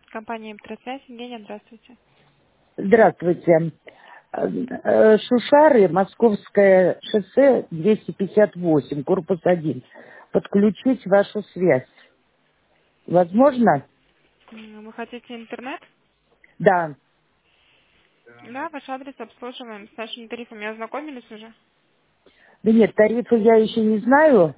Компания «Электросвязь». Евгения, здравствуйте. Здравствуйте. Шушары, Московское шоссе, 258, корпус 1. Подключить вашу связь. Возможно? Вы хотите интернет? Да. Да, ваш адрес обслуживаем. С нашими тарифами ознакомились уже? Да нет, тарифы я еще не знаю.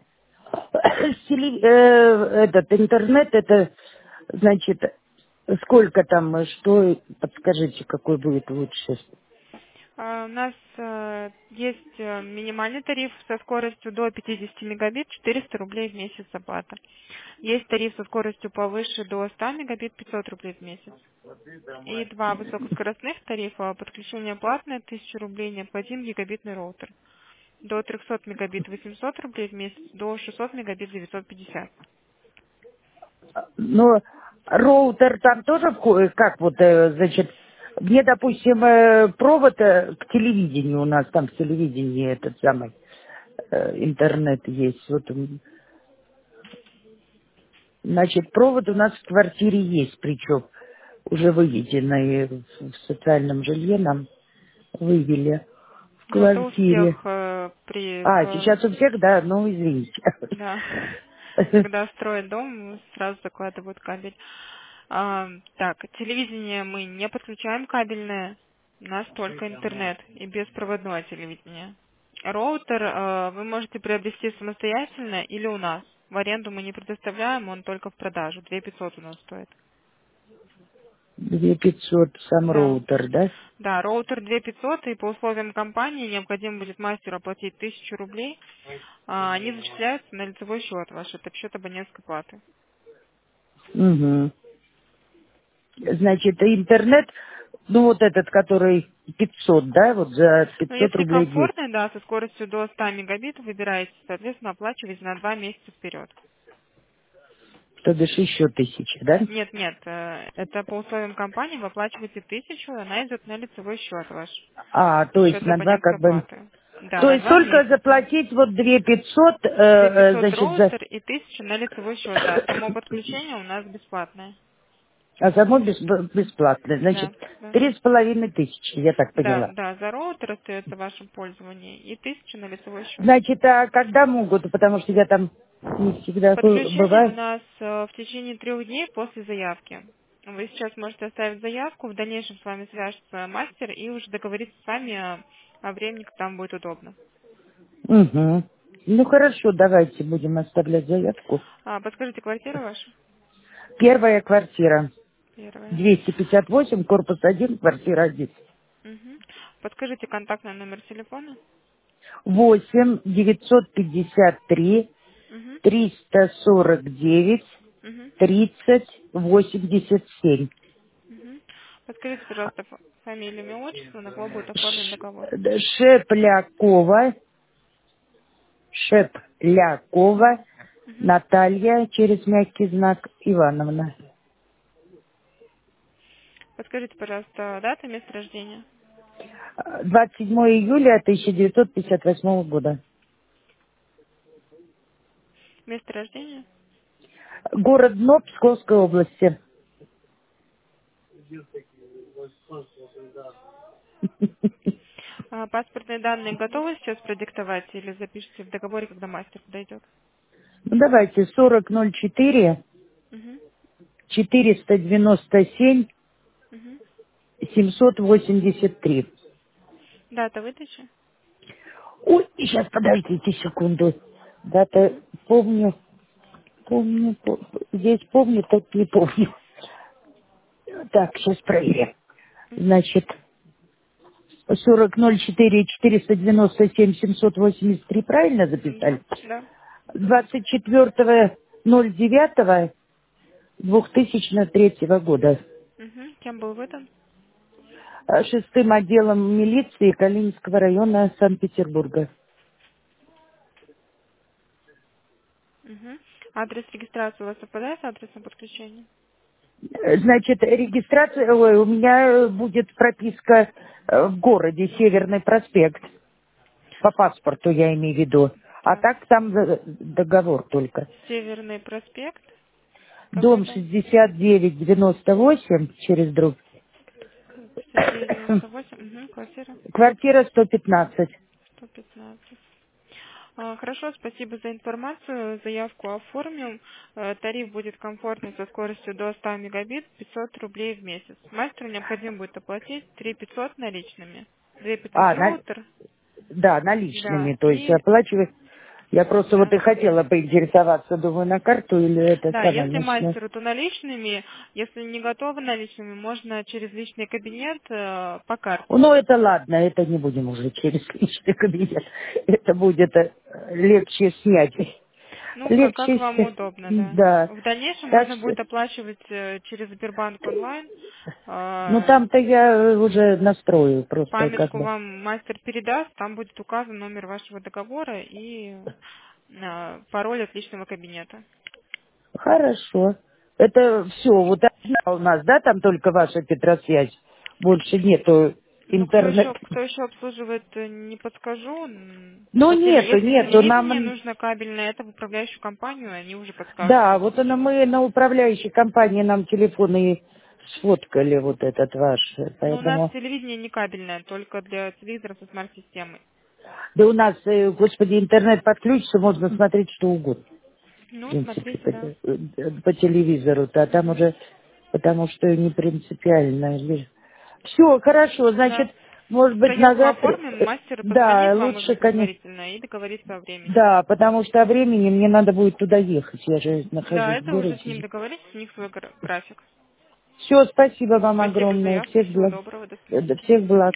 Этот интернет, это, значит, сколько там, что, подскажите, какой будет лучше. У нас есть минимальный тариф со скоростью до 50 мегабит, 400 рублей в месяц оплата. Есть тариф со скоростью повыше до 100 мегабит, 500 рублей в месяц. И два высокоскоростных тарифа. Подключение платное, 1000 рублей, необходим гигабитный роутер. До 300 мегабит 800 рублей в месяц, до 600 мегабит 950. Но роутер там тоже входит, как вот, значит, мне, допустим, провод к телевидению, у нас там в телевидении этот самый интернет есть. Вот, значит, провод у нас в квартире есть, причем уже выведенный в социальном жилье нам вывели в Ну, это у всех квартире. А, при сейчас у всех, да, ну, извините. да, когда строят дом, сразу закладывают кабель. Так, телевидение мы не подключаем кабельное, у нас только интернет и беспроводное телевидение. Роутер вы можете приобрести самостоятельно или у нас. В аренду мы не предоставляем, он только в продажу. 2500 у нас стоит. 2500 сам Да. роутер, да? Да, роутер 2500, и по условиям компании необходимо будет мастеру оплатить 1000 рублей. Они зачисляются на лицевой счет ваш, это счет абонентской платы. Угу. Значит, интернет, ну вот этот, который 500, да, вот за Но 500 если рублей в месяц, комфортно, да, со скоростью до 100 мегабит выбираете, соответственно, оплачиваете на 2 месяца вперед. то бишь еще 1000, да? Нет, нет, это по условиям компании вы оплачиваете 1000, она идет на лицевой счет ваш, А, то есть счет на два абонентской как бы... платы. Да, То на есть 2 только месяца. заплатить вот 2500, 2500 значит, за... роутер и 1000 на лицевой счет, да. Само подключение у нас бесплатное. А само бесплатно, значит, Да, да. 3500, я так Да, поняла. да, за роутер остается в вашем пользовании и 1000 на лицевой счет. Значит, а когда могут, потому что я там не всегда Подключение у бываю. нас в течение 3 дней после заявки. Вы сейчас можете оставить заявку, в дальнейшем с вами свяжется мастер и уже договориться с вами о времени, когда вам будет удобно. Угу. Ну хорошо, давайте будем оставлять заявку. Подскажите, квартира ваша? Первая квартира. Первая. 258, корпус 1, квартира 1. Угу. Подскажите контактный номер телефона. 8 953 Угу. 349 Угу. 30 87. Угу. Подскажите, пожалуйста, фамилию, имя, отчество, на кого будет оформлен договор. Шеплякова, Шеплякова Угу. Наталья, через мягкий знак, Ивановна. Подскажите, пожалуйста, дата, место рождения. 27 июля 1958 года. Место рождения. Город Дно Псковской области. Паспортные данные готовы сейчас продиктовать или запишите в договоре, когда мастер подойдет? Ну, давайте 4004 Угу. 497 Угу. 783. Дата выдачи? Ой, сейчас подождите секунду. Дата Угу. помню, здесь помню, тут не помню. Так, сейчас проверим. Угу. Значит, 4004 497 783 правильно Да, записали? да. 24.09.2003 года. Угу. Кем был выдан? Шестым отделом милиции Калининского района Санкт-Петербурга. Угу. Адрес регистрации у вас совпадает с адресом подключения? Значит, регистрация, ой, у меня будет прописка в городе, Северный проспект. По паспорту я имею в виду. А Так. так там договор только. Северный проспект. Дом Какой-то? 6998 через дробь. 6998, квартира Квартира 115. 115. Хорошо, спасибо за информацию. Заявку оформим. Тариф будет комфортный со скоростью до 100 мегабит, 500 рублей в месяц. Мастеру необходимо будет оплатить 3500 наличными. 2500 роутер, Да, да, наличными, то есть и оплачивать. Я просто вот да. и хотела поинтересоваться, думаю, на карту или это Да, самое если начну. мастеру, то наличными. Если не готовы наличными, можно через личный кабинет по карте. Ну, это ладно, это не будем уже через личный кабинет. Это будет легче снять. Ну, как Легче вам снять, удобно, да. да. В дальнейшем Так можно что, будет оплачивать через Сбербанк онлайн. ну, Э, там-то я уже настрою просто как Памятку бы. вам мастер передаст, там будет указан номер вашего договора и пароль от личного кабинета. Хорошо. Это все, вот одна у нас, да, там только ваша Петросвязь. Больше нету Ну, интернет. кто еще обслуживает, не подскажу. Ну, Если нету, телевидение нам... нужно кабельное, это в управляющую компанию, они уже подскажут. Да, вот она, мы на управляющей компании нам телефоны сфоткали, вот этот ваш, Но у нас поэтому... телевидение не кабельное, только для телевизора со смарт-системой. Да у нас, господи, интернет подключится, можно смотреть что угодно, в Ну, принципе, смотрите, да. по телевизору-то, а там Мгм. уже, потому что не принципиально. Все, хорошо, Да. значит, может быть, на Заявку завтра... оформим, мастер Да, позвонит вам лучше, уже конечно. предварительно и договорится о времени. Да, потому что о времени мне надо будет туда ехать, я же Да, нахожусь в это уже с городе. ним договоритесь, у них свой график. Все, спасибо вам Спасибо за огромное, заявку, всего доброго, до свидания. всех благ.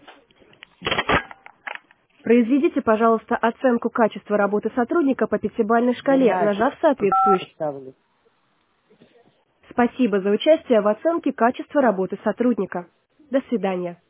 Произведите, пожалуйста, оценку качества работы сотрудника по пятибалльной шкале, Геннадий, нажав соответствующий. ставлю. Спасибо за участие в оценке качества работы сотрудника. До свидания.